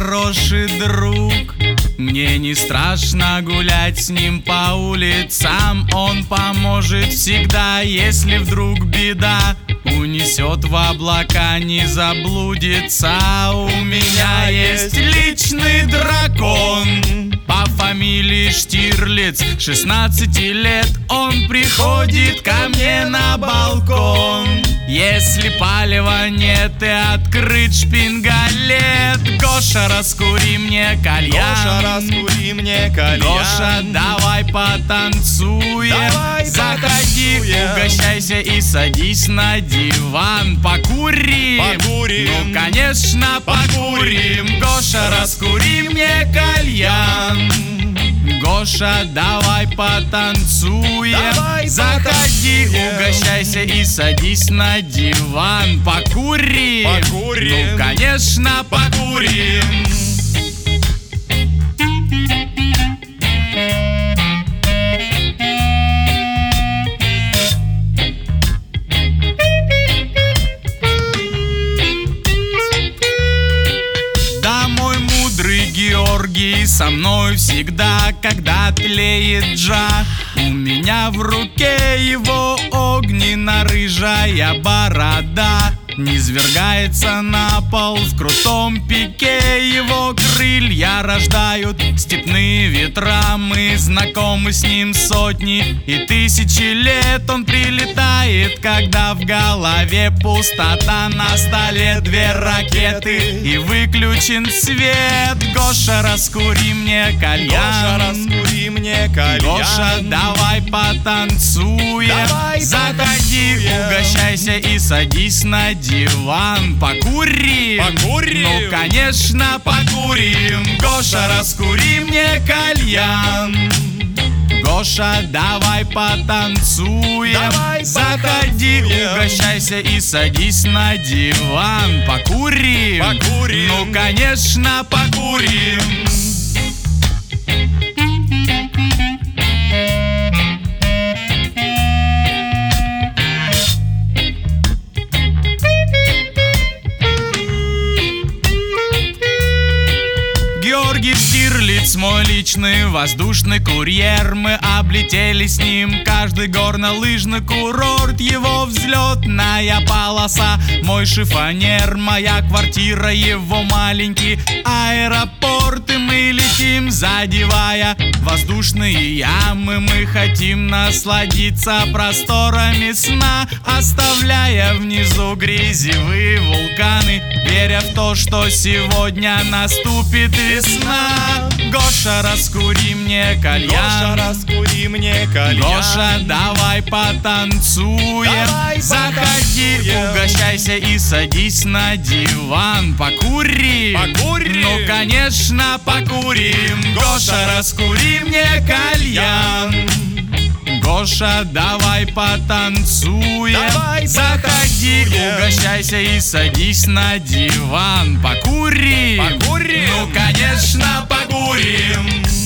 хороший друг. Мне не страшно гулять с ним по улицам. Он поможет всегда, если вдруг беда. Унесет в облака, не заблудится. У меня есть личный дракон по фамилии Штирлиц. 16 лет он приходит ко мне на балкон. Если палева нет и открыт шпингалет, Гоша, раскури мне кальян. Гоша, раскури мне кальян. Гоша, давай потанцуем. Давай заходи, потанцуем. угощайся и садись на диван. Покурим. Покурим. Ну, конечно, покурим. Гоша, раскури мне кальян. Гоша, давай потанцуем. Давай заходи, потанцуем. угощайся и садись на диван. Покурим. Покурим. Ну, конечно, покурим. Георгий со мной всегда, когда тлеет джа. У меня в руке его огненно-рыжая борода. Низвергается на пол в крутом пике. Его крылья рождают степные ветра. Мы знакомы с ним сотни и тысячи лет. Он прилетает, когда в голове пустота. На столе 2 ракеты и выключен свет. Гоша, раскури мне кальян. Гоша, раскури мне кальян. Гоша, давай потанцуем. Давай заходи, потанцуем. угощайся и садись на диван. Покурим. Покурим. Ну, конечно, покурим. Гоша, раскури мне кальян. Гоша, давай потанцуем. Давай заходи, потанцуем. угощайся и садись на диван. Покурим. Покурим. Ну, конечно, покурим. Георгий Штирлиц, мой личный воздушный курьер. Мы облетели с ним каждый горнолыжный курорт. Его взлетная полоса, мой шифонер. Моя квартира, его маленький аэропорт. И мы летим, задевая воздушные ямы. Мы хотим насладиться просторами сна, оставляя внизу грязевые вулканы, веря в то, что сегодня наступит весна. Гоша, раскури мне кальян. Гоша, раскури мне кальян. Гоша, давай потанцуем. Давай заходи, потанцуем. угощайся и садись на диван. Покурим. Покурим. Ну, конечно, покурим. Гоша, раскури мне кальян. Гоша, давай потанцуем. Давай заходи, потанцуем. угощайся и садись на диван. Покурим. Покурим. Ну, конечно, покурим.